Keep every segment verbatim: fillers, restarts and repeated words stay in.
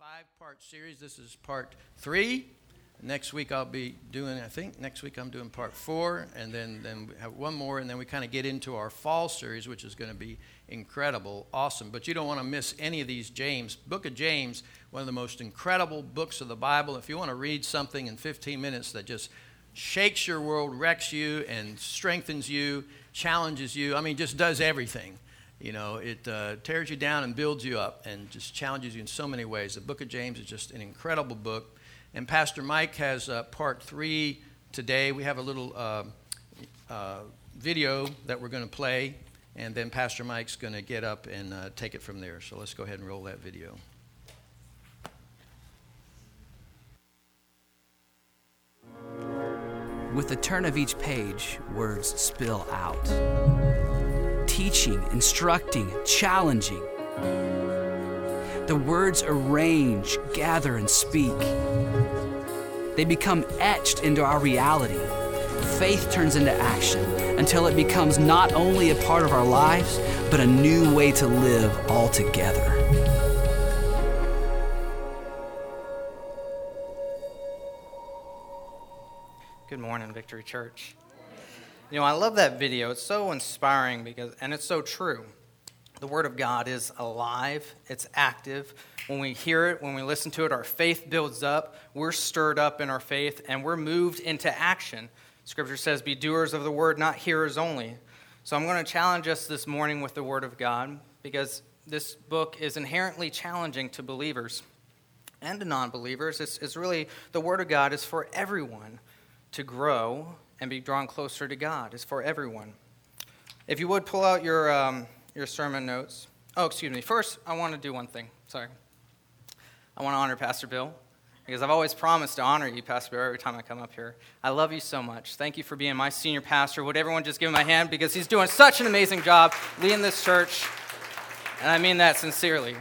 five-part series. This is part three. Next week I'll be doing, I think, next week I'm doing part four, and then, then we have one more, and then we kind of get into our fall series, which is going to be incredible, awesome. But you don't want to miss any of these. James, Book of James, one of the most incredible books of the Bible. If you want to read something in fifteen minutes that just shakes your world, wrecks you, and strengthens you, challenges you, I mean, just does everything. You know, it uh, tears you down and builds you up and just challenges you in so many ways. The Book of James is just an incredible book. And Pastor Mike has uh, part three today. We have a little uh, uh, video that we're going to play, and then Pastor Mike's going to get up and uh, take it from there. So let's go ahead and roll that video. With the turn of each page, words spill out. Teaching, instructing, challenging. The words arrange, gather, and speak. They become etched into our reality. Faith turns into action until it becomes not only a part of our lives, but a new way to live altogether. Good morning, Victory Church. You know, I love that video. It's so inspiring because, and it's so true. The Word of God is alive. It's active. When we hear it, when we listen to it, our faith builds up. We're stirred up in our faith, and we're moved into action. Scripture says, be doers of the Word, not hearers only. So I'm going to challenge us this morning with the Word of God because this book is inherently challenging to believers and to non-believers. It's, it's really, the Word of God is for everyone to grow and be drawn closer to God. It's for everyone. If you would pull out your um, your sermon notes. Oh, excuse me. First, I want to do one thing. Sorry. I want to honor Pastor Bill because I've always promised to honor you, Pastor Bill, every time I come up here. I love you so much. Thank you for being my senior pastor. Would everyone just give him a hand because he's doing such an amazing job leading this church, and I mean that sincerely.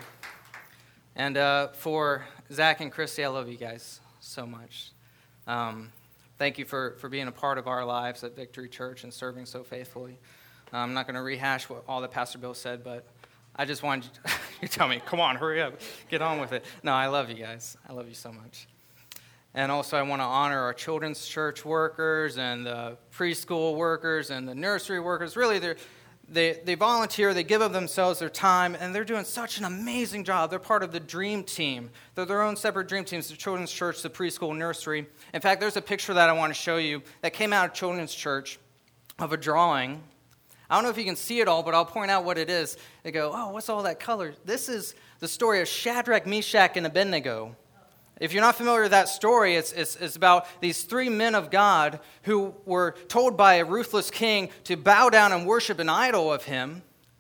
And uh, for Zach and Christy, I love you guys so much. Um, Thank you for, for being a part of our lives at Victory Church and serving so faithfully. Uh, I'm not going to rehash what all that Pastor Bill said, but I just wanted you to you tell me, come on, hurry up, get on with it. No, I love you guys. I love you so much. And also I want to honor our children's church workers and the preschool workers and the nursery workers. Really, they're They they volunteer, they give of themselves, their time, and they're doing such an amazing job. They're part of the dream team. They're their own separate dream teams, the children's church, the preschool, nursery. In fact, there's a picture that I want to show you that came out of children's church of a drawing. I don't know if you can see it all, but I'll point out what it is. They go, oh, what's all that color? This is the story of Shadrach, Meshach, and Abednego. If you're not familiar with that story, it's, it's, it's about these three men of God who were told by a ruthless king to bow down and worship an idol of him,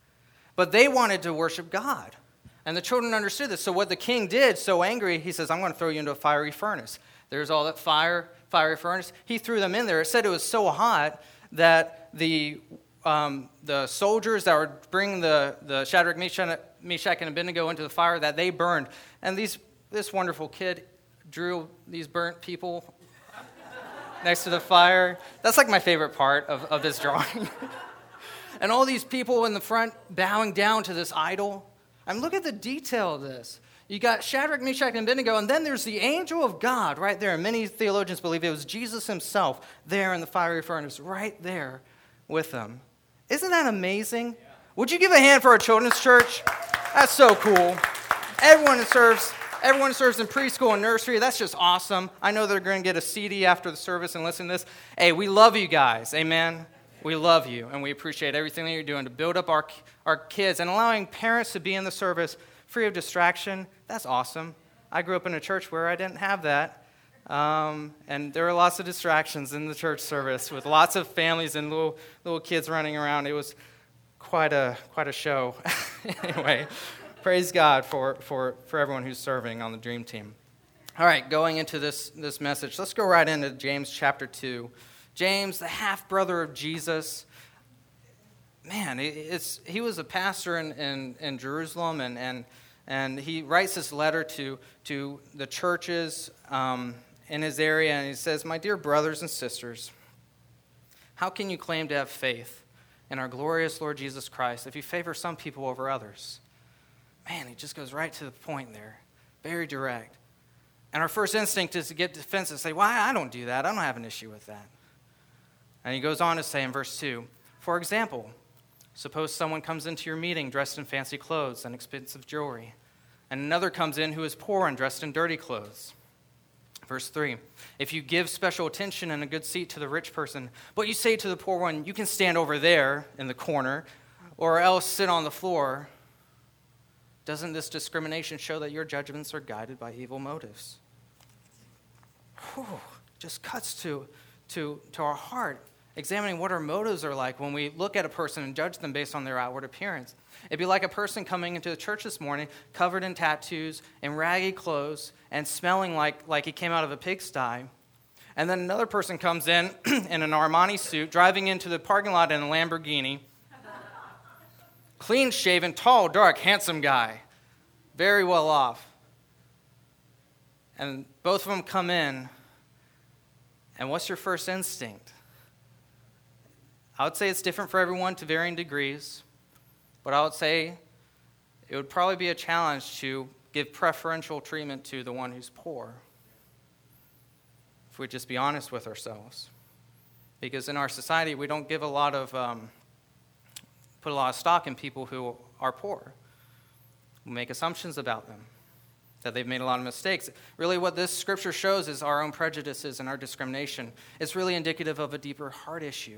but they wanted to worship God. And the children understood this. So what the king did, so angry, he says, I'm going to throw you into a fiery furnace. There's all that fire, fiery furnace. He threw them in there. It said it was so hot that the um, the soldiers that were bringing the, the Shadrach, Meshach, and Abednego into the fire, that they burned. And these this wonderful kid drew these burnt people next to the fire. That's like my favorite part of, of this drawing. And all these people in the front bowing down to this idol. And look at the detail of this. You got Shadrach, Meshach, and Abednego, and then there's the angel of God right there. And many theologians believe it was Jesus himself there in the fiery furnace, right there with them. Isn't that amazing? Yeah. Would you give a hand for our children's church? That's so cool. Everyone serves Everyone serves in preschool and nursery. That's just awesome. I know they're going to get a C D after the service and listen to this. Hey, we love you guys. Amen? We love you, and we appreciate everything that you're doing to build up our, our kids and allowing parents to be in the service free of distraction. That's awesome. I grew up in a church where I didn't have that, um, and there were lots of distractions in the church service with lots of families and little little kids running around. It was quite a quite a show. Anyway. Praise God for, for, for everyone who's serving on the Dream Team. All right, going into this, this message, let's go right into James chapter two. James, the half-brother of Jesus. Man, it's he was a pastor in, in, in Jerusalem, and, and, and he writes this letter to, to the churches um, in his area, and he says, my dear brothers and sisters, how can you claim to have faith in our glorious Lord Jesus Christ if you favor some people over others? Man, he just goes right to the point there. very direct. And our first instinct is to get defensive and say, well, I don't do that. I don't have an issue with that. And he goes on to say in verse two, for example, suppose someone comes into your meeting dressed in fancy clothes and expensive jewelry, and another comes in who is poor and dressed in dirty clothes. Verse three, if you give special attention and a good seat to the rich person, but you say to the poor one, you can stand over there in the corner, or else sit on the floor, doesn't this discrimination show that your judgments are guided by evil motives? Whew, just cuts to, to, to our heart, examining what our motives are like when we look at a person and judge them based on their outward appearance. It'd be like a person coming into the church this morning, covered in tattoos and raggy clothes and smelling like, like he came out of a pigsty. And then another person comes in in an Armani suit, driving into the parking lot in a Lamborghini. Clean-shaven, tall, dark, handsome guy. Very well off. And both of them come in, and what's your first instinct? I would say it's different for everyone to varying degrees, but I would say it would probably be a challenge to give preferential treatment to the one who's poor, if we just be honest with ourselves. Because in our society, we don't give a lot of, um, put a lot of stock in people who are poor. We make assumptions about them, that they've made a lot of mistakes. Really what this scripture shows is our own prejudices and our discrimination. It's really indicative of a deeper heart issue.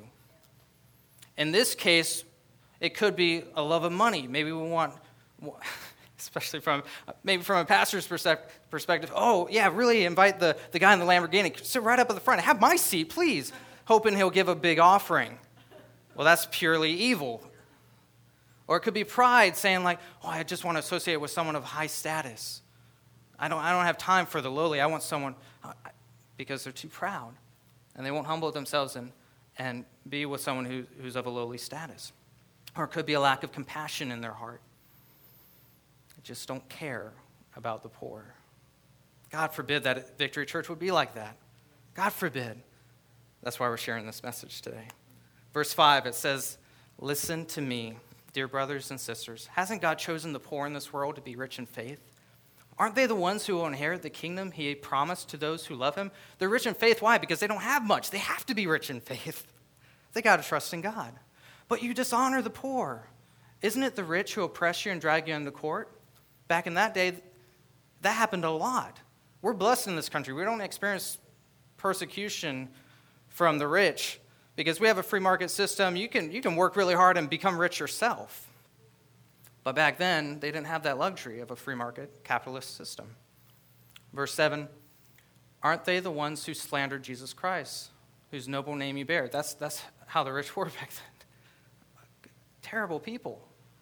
In this case, it could be a love of money. Maybe we want, especially from maybe from a pastor's perspective, oh, yeah, really invite the, the guy in the Lamborghini. Sit right up at the front. Have my seat, please, hoping he'll give a big offering. Well, that's purely evil. Or it could be pride, saying like, oh, I just want to associate with someone of high status. I don't, I don't have time for the lowly. I want someone, because they're too proud, and they won't humble themselves and, and be with someone who, who's of a lowly status. Or it could be a lack of compassion in their heart. They just don't care about the poor. God forbid that Victory Church would be like that. God forbid. That's why we're sharing this message today. Verse five, it says, listen to me, dear brothers and sisters. Hasn't God chosen the poor in this world to be rich in faith? Aren't they the ones who will inherit the kingdom he promised to those who love him? They're rich in faith. Why? Because they don't have much. They have to be rich in faith. They got to trust in God. But you dishonor the poor. Isn't it the rich who oppress you and drag you into court? Back in that day, that happened a lot. We're blessed in this country. We don't experience persecution from the rich because we have a free market system. You can, you can work really hard and become rich yourself. But back then, they didn't have that luxury of a free market capitalist system. Verse seven, aren't they the ones who slandered Jesus Christ, whose noble name you bear? That's, that's how the rich were back then. Terrible people.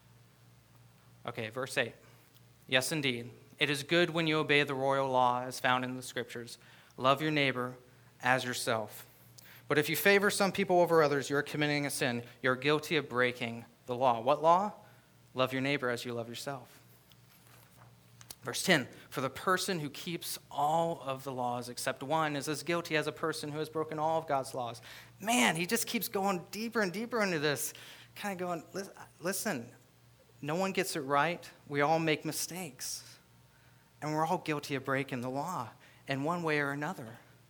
Okay, verse eight. Yes, indeed. It is good when you obey the royal law as found in the scriptures. Love your neighbor as yourself. But if you favor some people over others, you're committing a sin. You're guilty of breaking the law. What law? Love your neighbor as you love yourself. Verse ten, for the person who keeps all of the laws except one is as guilty as a person who has broken all of God's laws. Man, he just keeps going deeper and deeper into this, kind of going, listen, no one gets it right. We all make mistakes. And we're all guilty of breaking the law in one way or another.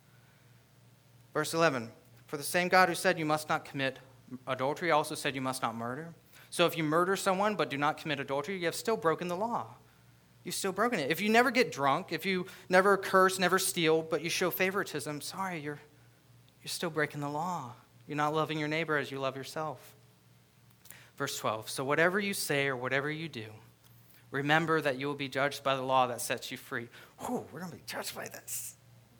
Verse eleven, for the same God who said you must not commit adultery also said you must not murder. So if you murder someone but do not commit adultery, you have still broken the law. You've still broken it. If you never get drunk, if you never curse, never steal, but you show favoritism, sorry, you're, you're still breaking the law. You're not loving your neighbor as you love yourself. Verse twelve, so whatever you say or whatever you do, remember that you will be judged by the law that sets you free. Whew, we're going to be judged by this.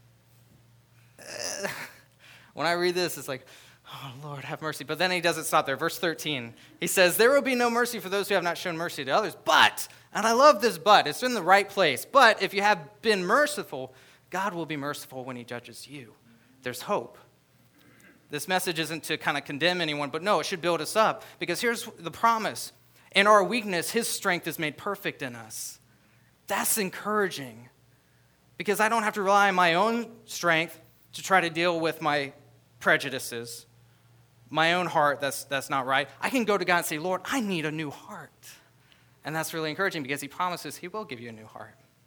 Uh, when I read this, it's like, oh, Lord, have mercy. But then he doesn't stop there. Verse thirteen, he says, there will be no mercy for those who have not shown mercy to others. But, and I love this but, it's in the right place. But if you have been merciful, God will be merciful when he judges you. There's hope. This message isn't to kind of condemn anyone, but no, it should build us up. Because here's the promise. In our weakness, his strength is made perfect in us. That's encouraging. Because I don't have to rely on my own strength to try to deal with my prejudices, my own heart that's that's not right. I can go to God and say, Lord, I need a new heart. And that's really encouraging because he promises he will give you a new heart.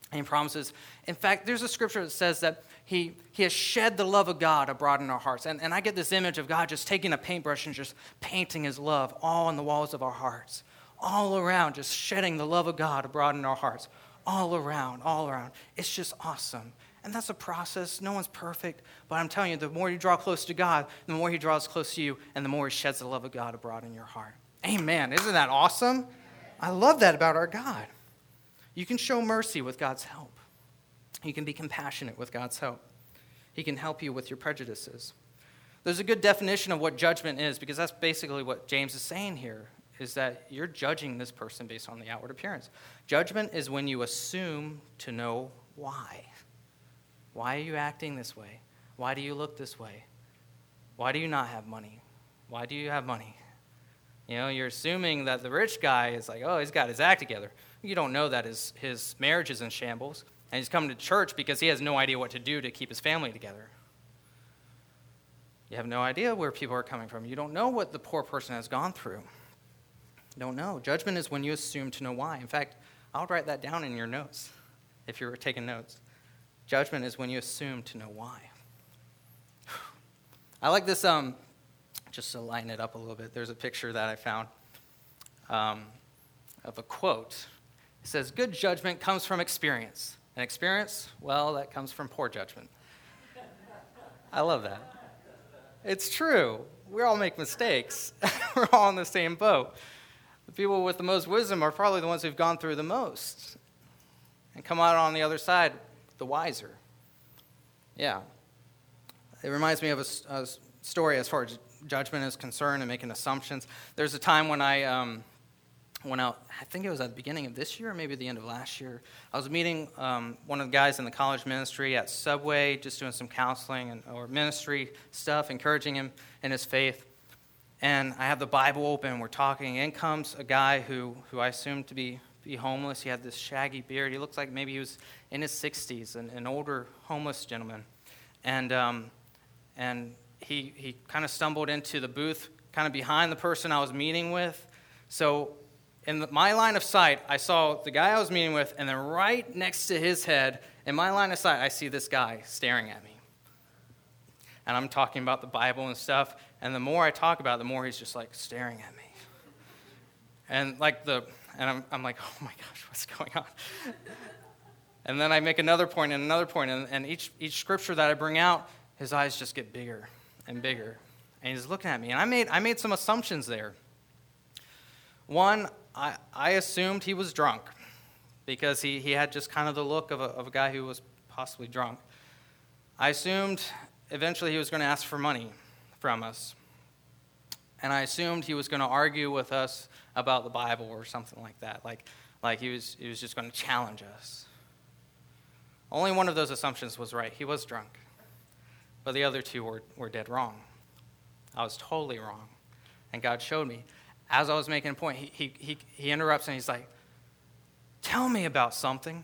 And he promises, in fact, there's a scripture that says that he, he has shed the love of God abroad in our hearts. And, and I get this image of God just taking a paintbrush and just painting his love all on the walls of our hearts. All around, just shedding the love of God abroad in our hearts. All around, all around. It's just awesome. And that's a process. No one's perfect. But I'm telling you, the more you draw close to God, the more he draws close to you, and the more he sheds the love of God abroad in your heart. Amen. Isn't that awesome? I love that about our God. You can show mercy with God's help. You can be compassionate with God's help. He can help you with your prejudices. There's a good definition of what judgment is, because that's basically what James is saying here, is that you're judging this person based on the outward appearance. Judgment is when you assume to know why. Why are you acting this way? Why do you look this way? Why do you not have money? Why do you have money? You know, you're assuming that the rich guy is like, oh, he's got his act together. You don't know that his, his marriage is in shambles, and he's coming to church because he has no idea what to do to keep his family together. You have no idea where people are coming from. You don't know what the poor person has gone through. You don't know. Judgment is when you assume to know why. In fact, I'll write that down in your notes if you're taking notes. Judgment is when you assume to know why. I like this, um, just to lighten it up a little bit, there's a picture that I found um, of a quote. It says, good judgment comes from experience. And experience, well, that comes from poor judgment. I love that. It's true. We all make mistakes. We're all in the same boat. The people with the most wisdom are probably the ones who've gone through the most and come out on the other side the wiser. Yeah. It reminds me of a, a story as far as judgment is concerned and making assumptions. There's a time when I um, went out, I think it was at the beginning of this year or maybe the end of last year. I was meeting um, one of the guys in the college ministry at Subway, just doing some counseling and or ministry stuff, encouraging him in his faith. And I have the Bible open, we're talking. In comes a guy who, who I assumed to be, be homeless. He had this shaggy beard. He looks like maybe he was in his sixties, an, an older homeless gentleman. And um, and he he kind of stumbled into the booth kind of behind the person I was meeting with. So in the, my line of sight, I saw the guy I was meeting with, and then right next to his head, in my line of sight, I see this guy staring at me. And I'm talking about the Bible and stuff, and the more I talk about it, the more he's just like staring at me. And like the, and I'm I'm like, oh my gosh, what's going on? And then I make another point and another point, and, and each each scripture that I bring out, his eyes just get bigger and bigger. And he's looking at me. And I made I made some assumptions there. One, I, I assumed he was drunk because he, he had just kind of the look of a, of a guy who was possibly drunk. I assumed eventually he was going to ask for money from us. And I assumed he was going to argue with us about the Bible or something like that. Like, like he was he was just going to challenge us. Only one of those assumptions was right. He was drunk. But the other two were, were dead wrong. I was totally wrong. And God showed me. As I was making a point, he, he, he, he interrupts and he's like, tell me about something.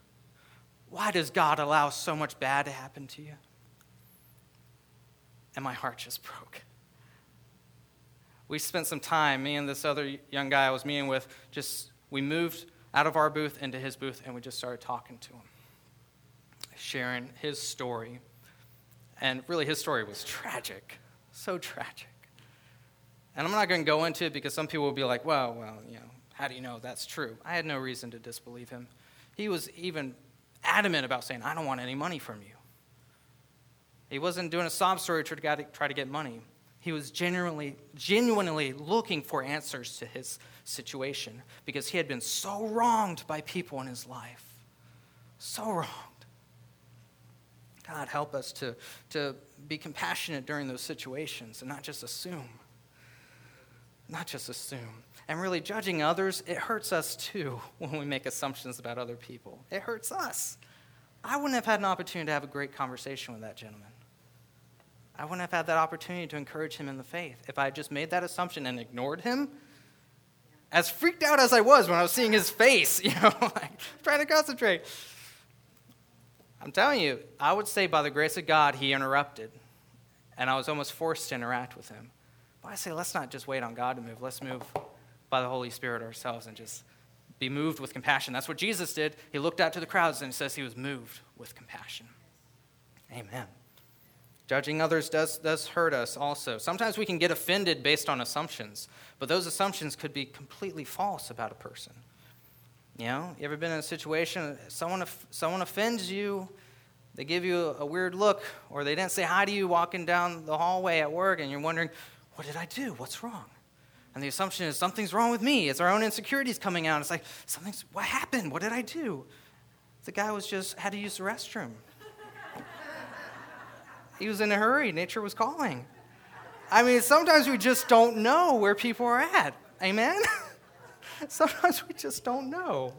Why does God allow so much bad to happen to you? And my heart just broke. We spent some time, me and this other young guy I was meeting with, just, we moved out of our booth into his booth and we just started talking to him, sharing his story. And really, his story was tragic, so tragic. And I'm not going to go into it because some people will be like, well, well, you know, how do you know that's true? I had no reason to disbelieve him. He was even adamant about saying, I don't want any money from you. He wasn't doing a sob story to try to get money. He was genuinely, genuinely looking for answers to his situation because he had been so wronged by people in his life. So wronged. God, help us to, to be compassionate during those situations and not just assume. Not just assume. And really, judging others, it hurts us too when we make assumptions about other people. It hurts us. I wouldn't have had an opportunity to have a great conversation with that gentleman. I wouldn't have had that opportunity to encourage him in the faith if I had just made that assumption and ignored him. As freaked out as I was when I was seeing his face, you know, like trying to concentrate. I'm telling you, I would say by the grace of God, he interrupted. And I was almost forced to interact with him. But I say, let's not just wait on God to move. Let's move by the Holy Spirit ourselves and just be moved with compassion. That's what Jesus did. He looked out to the crowds and it says he was moved with compassion. Amen. Judging others does, does hurt us also. Sometimes we can get offended based on assumptions, but those assumptions could be completely false about a person. You know, you ever been in a situation, someone someone offends you, they give you a, a weird look, or they didn't say hi to you walking down the hallway at work, and you're wondering, what did I do? What's wrong? And the assumption is something's wrong with me. It's our own insecurities coming out. It's like, something's, what happened? What did I do? The guy was just, had to use the restroom. He was in a hurry. Nature was calling. I mean, sometimes we just don't know where people are at. Amen? Sometimes we just don't know.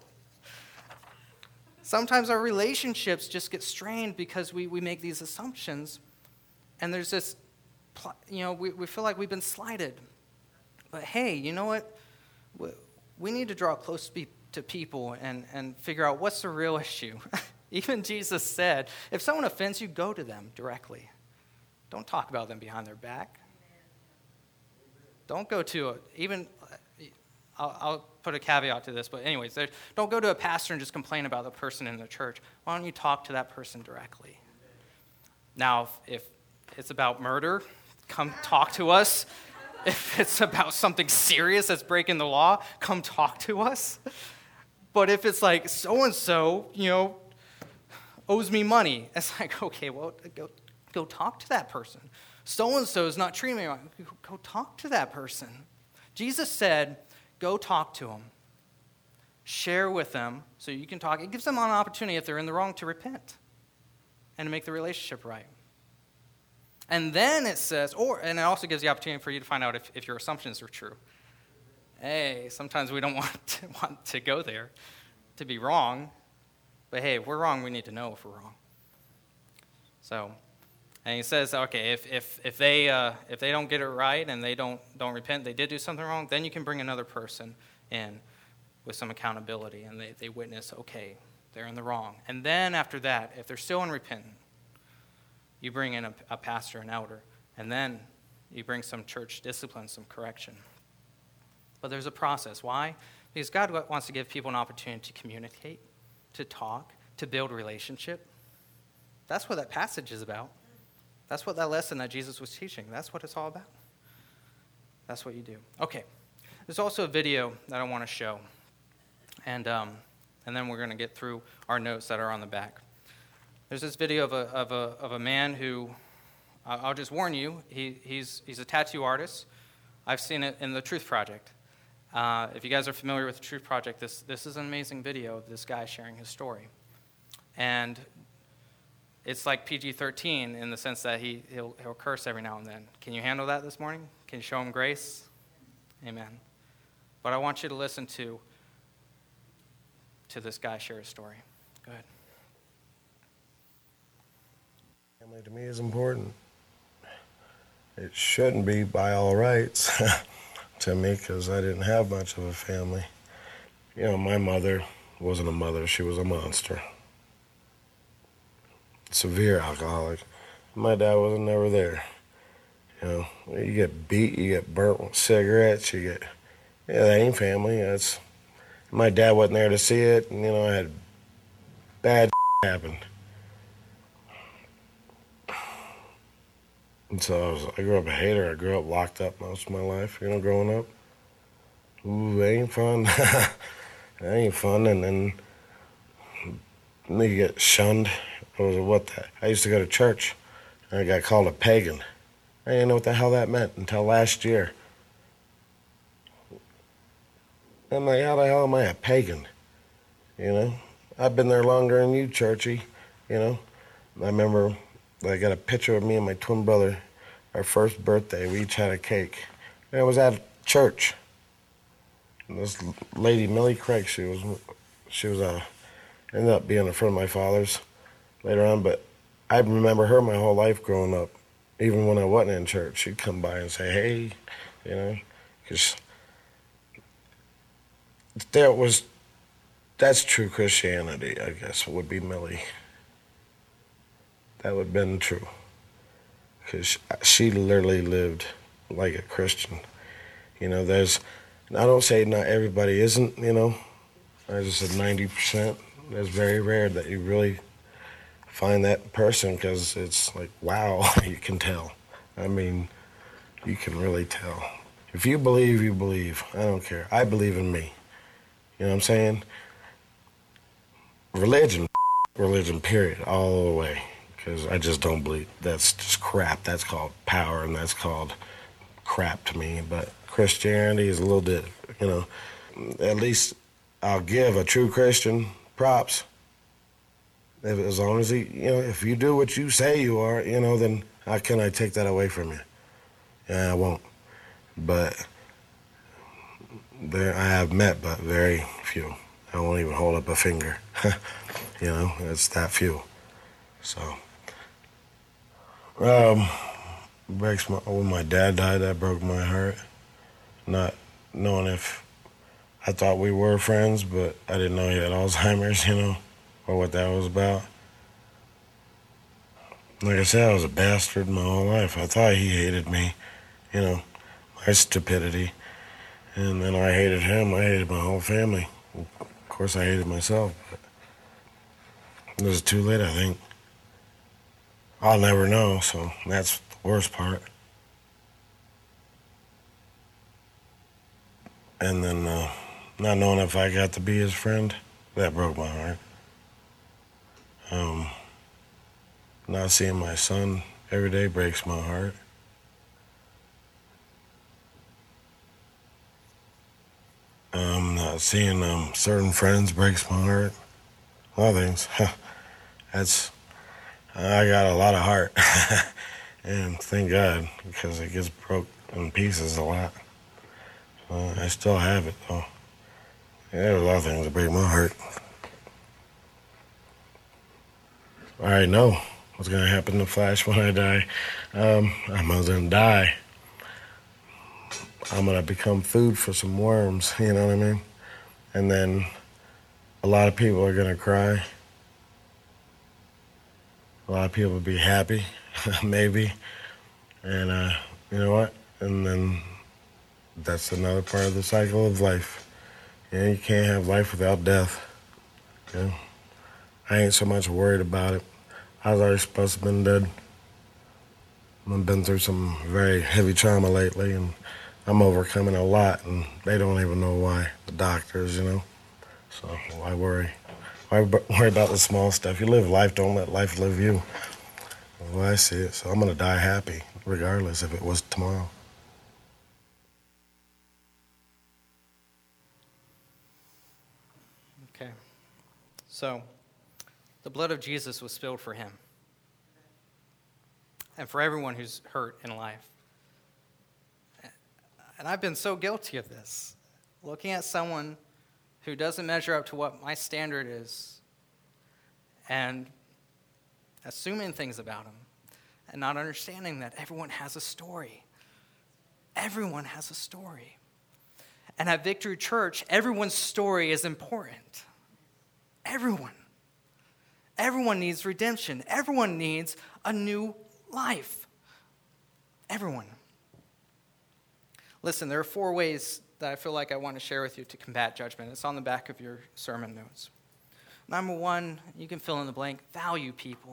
Sometimes our relationships just get strained because we, we make these assumptions. And there's this, you know, we, we feel like we've been slighted. But hey, you know what? We need to draw close to people and, and figure out what's the real issue. Even Jesus said, if someone offends you, go to them directly. Don't talk about them behind their back. Don't go to a, even, I'll, I'll put a caveat to this, but anyways, don't go to a pastor and just complain about the person in the church. Why don't you talk to that person directly? Now, if, if it's about murder, come talk to us. If it's about something serious that's breaking the law, come talk to us. But if it's like so-and-so, you know, owes me money, it's like, okay, well, go, go talk to that person. So-and-so is not treating me right. Go talk to that person. Jesus said, go talk to them. Share with them so you can talk. It gives them an opportunity, if they're in the wrong, to repent and to make the relationship right. And then it says, or, and it also gives the opportunity for you to find out if, if your assumptions are true. Hey, sometimes we don't want to, want to go there, to be wrong. But hey, if we're wrong, we need to know if we're wrong. So, and he says, okay, if if if they uh, if they don't get it right and they don't don't repent, they did do something wrong, then you can bring another person in with some accountability, and they, they witness, okay, they're in the wrong. And then after that, if they're still unrepentant, you bring in a, a pastor, an elder, and then you bring some church discipline, some correction. But there's a process. Why? Because God wants to give people an opportunity to communicate, to talk, to build relationship. That's what that passage is about. That's what that lesson that Jesus was teaching, that's what it's all about. That's what you do. Okay. There's also a video that I want to show. And um, and then we're going to get through our notes that are on the back. There's this video of a of a of a man who, I'll just warn you, he he's he's a tattoo artist. I've seen it in the Truth Project. Uh, if you guys are familiar with the Truth Project, this this is an amazing video of this guy sharing his story, and it's like P G thirteen in the sense that he he'll he'll curse every now and then. Can you handle that this morning? Can you show him grace? Amen. But I want you to listen to to this guy share his story. Go ahead. Family to me is important. It shouldn't be by all rights to me because I didn't have much of a family. You know, my mother wasn't a mother, she was a monster. Severe alcoholic. My dad wasn't never there. You know, you get beat, you get burnt with cigarettes, you get, yeah, that ain't family. That's, my dad wasn't there to see it, and, you know, I had bad happen. And so I, was, I grew up a hater. I grew up locked up most of my life, you know, growing up. Ooh, that ain't fun. That ain't fun. And then, and then you get shunned. I was a, what the, I used to go to church, and I got called a pagan. I didn't know what the hell that meant until last year. I'm like, how the hell am I a pagan? You know, I've been there longer than you, Churchy. You know, I remember I got a picture of me and my twin brother, our first birthday. We each had a cake. And it was at church. And this lady, Millie Craig, she was, she was a, ended up being a friend of my father's later on. But I remember her my whole life growing up. Even when I wasn't in church, she'd come by and say, hey, you know, because there was, that's true Christianity, I guess, would be Millie. That would have been true. Because she literally lived like a Christian. You know, there's, I don't say not everybody isn't, you know, I just said ninety percent. It's very rare that you really find that person because it's like, wow, you can tell. I mean, you can really tell. If you believe, you believe. I don't care. I believe in me. You know what I'm saying? Religion, religion, period, all the way. Because I just don't believe. That's just crap. That's called power, and that's called crap to me. But Christianity is a little bit, you know, at least I'll give a true Christian props. If, as long as he, you know, if you do what you say you are, you know, then how can I take that away from you? Yeah, I won't. But there, I have met, but very few. I won't even hold up a finger. You know, it's that few. So, um, breaks my. When my dad died, that broke my heart. Not knowing if I thought we were friends, but I didn't know he had Alzheimer's. You know, or what that was about. Like I said, I was a bastard my whole life. I thought he hated me. You know, my stupidity. And then I hated him. I hated my whole family. Of course, I hated myself. But it was too late, I think. I'll never know, so that's the worst part. And then uh, not knowing if I got to be his friend, that broke my heart. Um, not seeing my son every day breaks my heart. Um, not seeing um, certain friends breaks my heart. A lot of things. That's, I got a lot of heart. And thank God, because it gets broke in pieces a lot. Uh, I still have it, though. Yeah, there's a lot of things that break my heart. I already know what's going to happen to Flash when I die. Um, I'm going to die. I'm going to become food for some worms, you know what I mean? And then a lot of people are going to cry. A lot of people will be happy, maybe. And uh, you know what? And then that's another part of the cycle of life. You know, you can't have life without death. You know? I ain't so much worried about it. I was already supposed to have been dead. I've been through some very heavy trauma lately, and I'm overcoming a lot, and they don't even know why, the doctors, you know? So why worry? Why worry about the small stuff? You live life, don't let life live you. Well, I see it, so I'm going to die happy, regardless if it was tomorrow. Okay. So, the blood of Jesus was spilled for him. And for everyone who's hurt in life. And I've been so guilty of this. Looking at someone who doesn't measure up to what my standard is and assuming things about them and not understanding that everyone has a story. Everyone has a story. And at Victory Church, everyone's story is important. Everyone. Everyone needs redemption. Everyone needs a new life. Everyone. Listen, there are four ways that I feel like I want to share with you to combat judgment. It's on the back of your sermon notes. Number one, you can fill in the blank, value people.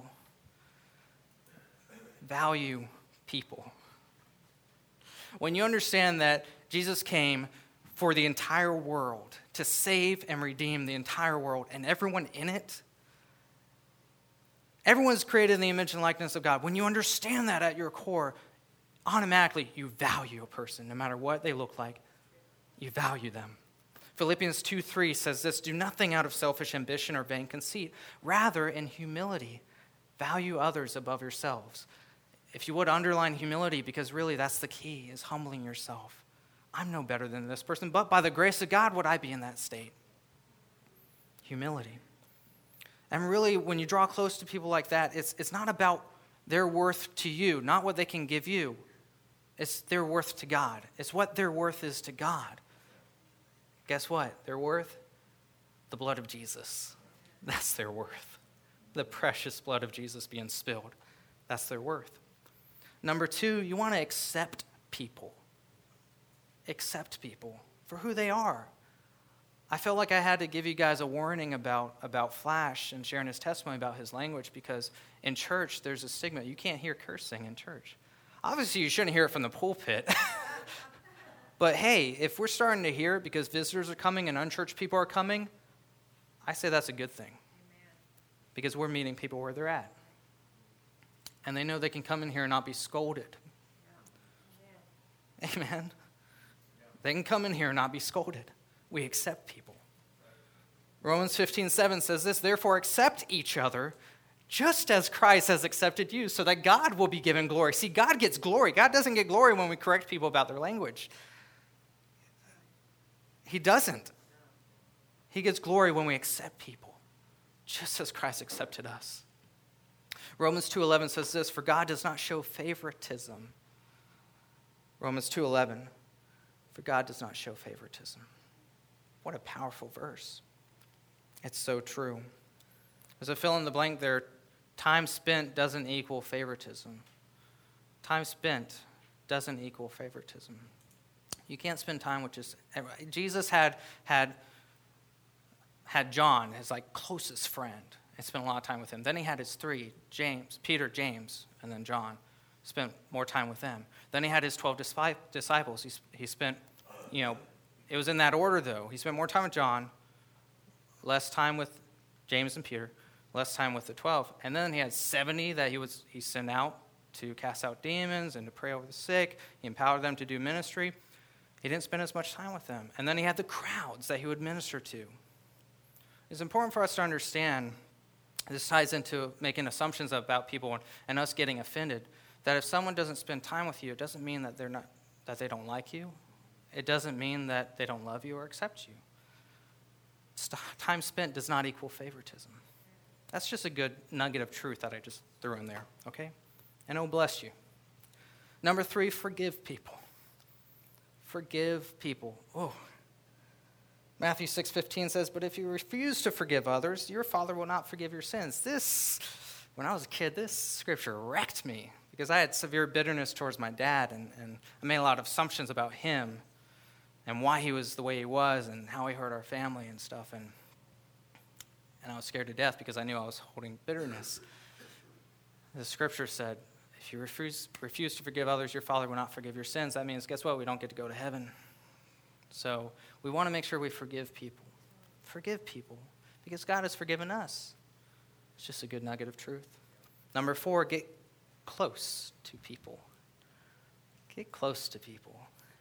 Value people. When you understand that Jesus came for the entire world, to save and redeem the entire world and everyone in it, everyone's created in the image and likeness of God. When you understand that at your core, automatically you value a person, no matter what they look like. You value them. Philippians two three says this, do nothing out of selfish ambition or vain conceit. Rather, in humility, value others above yourselves. If you would, underline humility, because really that's the key, is humbling yourself. I'm no better than this person, but by the grace of God would I be in that state. Humility. And really, when you draw close to people like that, it's, it's not about their worth to you, not what they can give you. It's their worth to God. It's what their worth is to God. Guess what? Their worth? The blood of Jesus. That's their worth. The precious blood of Jesus being spilled. That's their worth. Number two, you want to accept people. Accept people for who they are. I felt like I had to give you guys a warning about, about Flash and sharing his testimony about his language, because in church there's a stigma. You can't hear cursing in church. Obviously, you shouldn't hear it from the pulpit. But hey, if we're starting to hear it because visitors are coming and unchurched people are coming, I say that's a good thing. Amen. Because we're meeting people where they're at. And they know they can come in here and not be scolded. Yeah. Amen. Amen. Yeah. They can come in here and not be scolded. We accept people. Romans fifteen seven says this, therefore accept each other just as Christ has accepted you, so that God will be given glory. See, God gets glory. God doesn't get glory when we correct people about their language. He doesn't. He gets glory when we accept people, just as Christ accepted us. Romans two eleven says this, for God does not show favoritism. Romans two eleven, for God does not show favoritism. What a powerful verse. It's so true. As a fill in the blank there, time spent doesn't equal favoritism. Time spent doesn't equal favoritism. You can't spend time with just... Jesus had had had John, his like closest friend, and spent a lot of time with him. Then he had his three, James, Peter, James, and then John. Spent more time with them. Then he had his twelve disciples. He, he spent, you know, it was in that order though. He spent more time with John, less time with James and Peter, less time with the twelve. And then he had seventy that he was he sent out to cast out demons and to pray over the sick. He empowered them to do ministry. He didn't spend as much time with them. And then he had the crowds that he would minister to. It's important for us to understand, this ties into making assumptions about people and, and us getting offended, that if someone doesn't spend time with you, it doesn't mean that they're not that they don't like you. It doesn't mean that they don't love you or accept you. Time spent does not equal favoritism. That's just a good nugget of truth that I just threw in there, okay? And it'll bless you. Number three, forgive people. Forgive people. Oh. Matthew six fifteen says, but if you refuse to forgive others, your Father will not forgive your sins. This, when I was a kid, this scripture wrecked me because I had severe bitterness towards my dad, and, and I made a lot of assumptions about him and why he was the way he was and how he hurt our family and stuff. And, and I was scared to death because I knew I was holding bitterness. The scripture said, if you refuse, refuse to forgive others, your Father will not forgive your sins. That means, guess what? We don't get to go to heaven. So we want to make sure we forgive people. Forgive people because God has forgiven us. It's just a good nugget of truth. Number four, get close to people. Get close to people.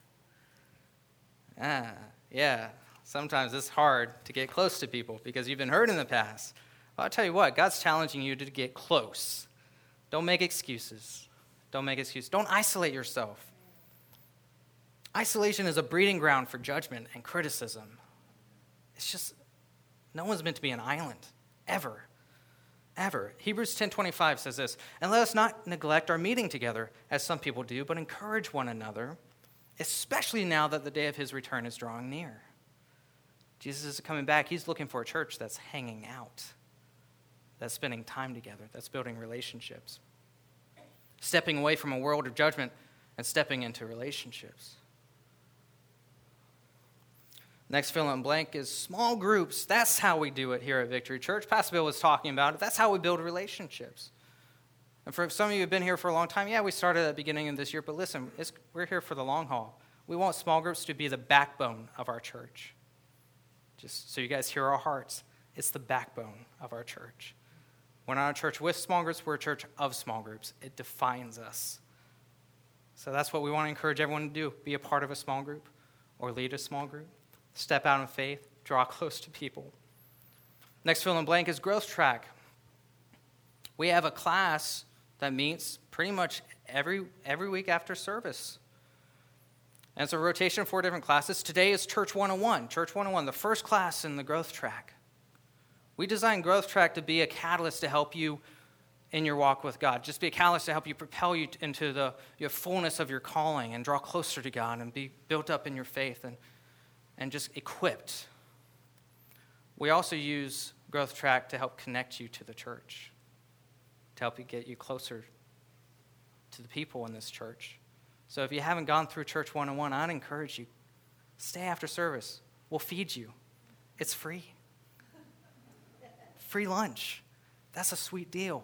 Ah, yeah. Sometimes it's hard to get close to people because you've been hurt in the past. Well, I'll tell you what, God's challenging you to get close. Don't make excuses. Don't make excuses. Don't isolate yourself. Isolation is a breeding ground for judgment and criticism. It's just, no one's meant to be an island, ever, ever. Hebrews ten twenty-five says this, and let us not neglect our meeting together, as some people do, but encourage one another, especially now that the day of his return is drawing near. Jesus is coming back. He's looking for a church that's hanging out, that's spending time together, that's building relationships, stepping away from a world of judgment and stepping into relationships. Next fill in blank is small groups. That's how we do it here at Victory Church. Pastor Bill was talking about it. That's how we build relationships. And for some of you who have been here for a long time, yeah, we started at the beginning of this year, but listen, it's, we're here for the long haul. We want small groups to be the backbone of our church. Just so you guys hear our hearts, it's the backbone of our church. We're not a church with small groups, we're a church of small groups. It defines us. So that's what we want to encourage everyone to do. Be a part of a small group or lead a small group. Step out in faith, draw close to people. Next fill in blank is growth track. We have a class that meets pretty much every every week after service. And it's a rotation of four different classes. Today is Church one oh one. Church one oh one, the first class in the growth track. We designed growth track to be a catalyst to help you in your walk with God. Just be a catalyst to help you propel you into the your fullness of your calling and draw closer to God and be built up in your faith and and just equipped. We also use Growth Track to help connect you to the church, to help you get you closer to the people in this church. So if you haven't gone through Church one oh one, I'd encourage you, stay after service. We'll feed you. It's free. Free lunch. That's a sweet deal.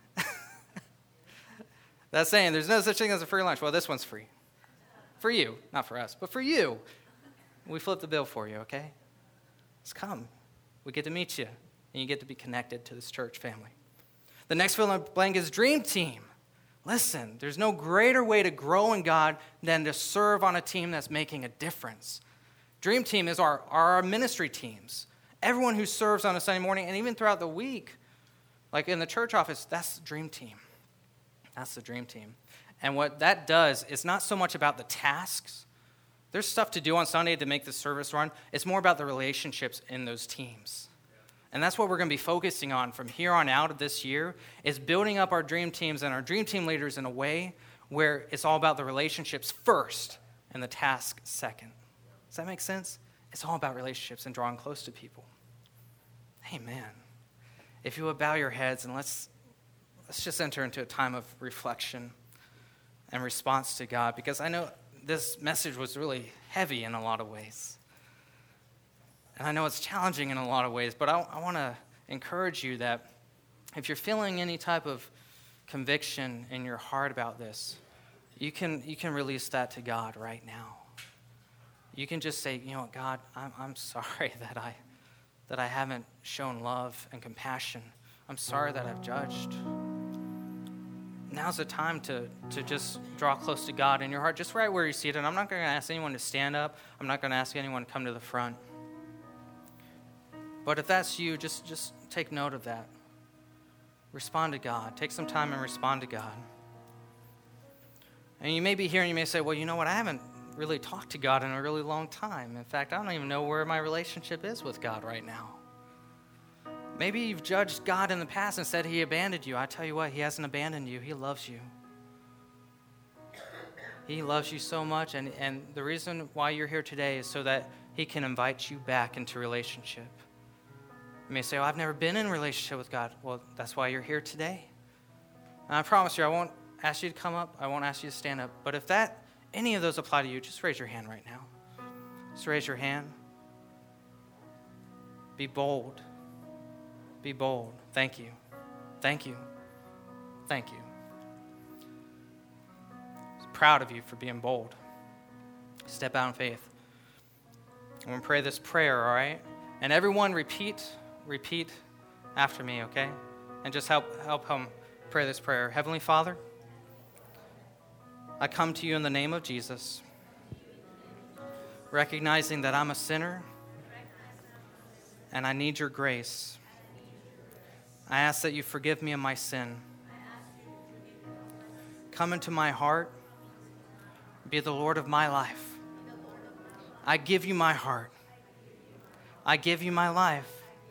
That's saying there's no such thing as a free lunch. Well, this one's free. For you, not for us, but for you. We flip the bill for you, okay? Just come. We get to meet you, and you get to be connected to this church family. The next fill in the blank is Dream Team. Listen, there's no greater way to grow in God than to serve on a team that's making a difference. Dream Team is our, our ministry teams. Everyone who serves on a Sunday morning and even throughout the week, like in the church office, that's the Dream Team. That's the Dream Team. And what that does is not so much about the tasks. There's stuff to do on Sunday to make the service run. It's more about the relationships in those teams. And that's what we're going to be focusing on from here on out of this year, is building up our dream teams and our dream team leaders in a way where it's all about the relationships first and the task second. Does that make sense? It's all about relationships and drawing close to people. Amen. If you would bow your heads and let's let's just enter into a time of reflection and response to God, because I know this message was really heavy in a lot of ways. And I know it's challenging in a lot of ways, but I, I want to encourage you that if you're feeling any type of conviction in your heart about this, you can you can release that to God right now. You can just say, you know what, God, I'm I'm sorry that I that I haven't shown love and compassion. I'm sorry that I've judged. Now's the time to, to just draw close to God in your heart, just right where you're seated. I'm not going to ask anyone to stand up. I'm not going to ask anyone to come to the front. But if that's you, just, just take note of that. Respond to God. Take some time and respond to God. And you may be here and you may say, well, you know what? I haven't really talked to God in a really long time. In fact, I don't even know where my relationship is with God right now. Maybe you've judged God in the past and said he abandoned you. I tell you what, he hasn't abandoned you. He loves you. He loves you so much, and, and the reason why you're here today is so that he can invite you back into relationship. You may say, oh, I've never been in a relationship with God. Well, that's why you're here today. And I promise you, I won't ask you to come up. I won't ask you to stand up. But if that, any of those apply to you, just raise your hand right now. Just raise your hand. Be bold. Be bold. Thank you. Thank you. Thank you. I'm proud of you for being bold. Step out in faith. I'm going to pray this prayer, all right? And everyone repeat, repeat after me, okay? And just help help him pray this prayer. Heavenly Father, I come to you in the name of Jesus, recognizing that I'm a sinner and I need your grace. I ask that you forgive me of my sin. Come into my heart. Be the Lord of my life. I give you my heart. I give you my life.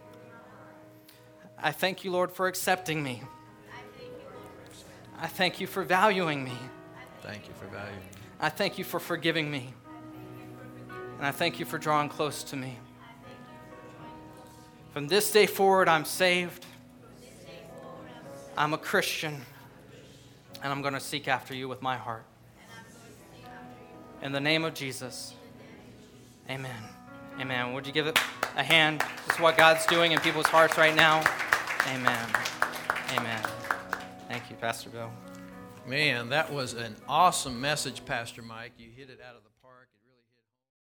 I thank you, Lord, for accepting me. I thank you for valuing me. Thank you for valuing me. I thank you for forgiving me. And I thank you for drawing close to me. From this day forward, I'm saved. I'm a Christian, and I'm going to seek after you with my heart. In the name of Jesus, amen. Amen. Would you give it a hand? This is what God's doing in people's hearts right now. Amen. Amen. Thank you, Pastor Bill. Man, that was an awesome message, Pastor Mike. You hit it out of the